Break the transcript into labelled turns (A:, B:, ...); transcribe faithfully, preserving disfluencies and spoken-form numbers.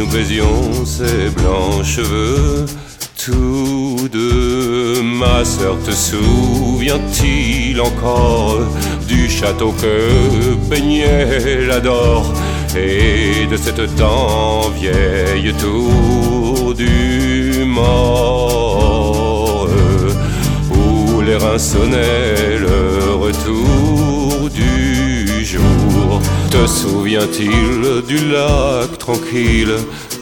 A: nous baisions ses blancs cheveux tous deux. Ma sœur, te souvient-il encore du château que baignait l'Adore et de cette dent vieille tour du Mort où les reins sonnaient le retour du jour? Te souvient-il du lac tranquille